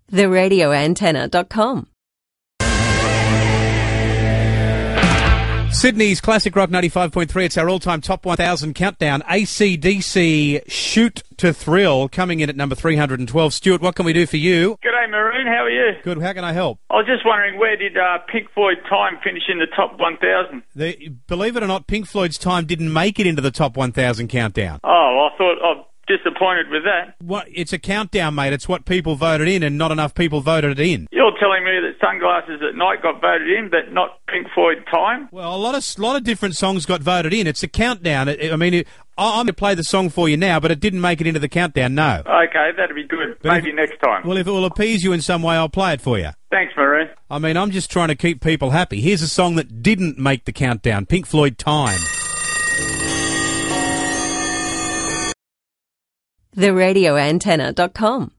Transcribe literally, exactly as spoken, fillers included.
the radio antenna dot com. Sydney's Classic Rock ninety-five point three. It's our all-time top one thousand countdown. A C D C Shoot to Thrill coming in at number three hundred twelve. Stuart, what can we do for you? G'day, Maroon. How are you? Good. How can I help? I was just wondering, where did uh, Pink Floyd Time finish in the top one thousand? The, believe it or not, Pink Floyd's Time didn't make it into the top one thousand countdown. Oh, I thought... I'm disappointed with that. What? It's a countdown, mate. It's what people voted in, and not enough people voted it in. You're telling me that Sunglasses at Night got voted in, but not Pink Floyd Time? Well, a lot of lot of different songs got voted in. It's a countdown. It, I mean, it, I'm going to play the song for you now, but it didn't make it into the countdown, no. Okay, that'd be good. But Maybe if, next time. Well, if it will appease you in some way, I'll play it for you. Thanks, Maroon. I mean, I'm just trying to keep people happy. Here's a song that didn't make the countdown, Pink Floyd Time. the radio antenna dot com.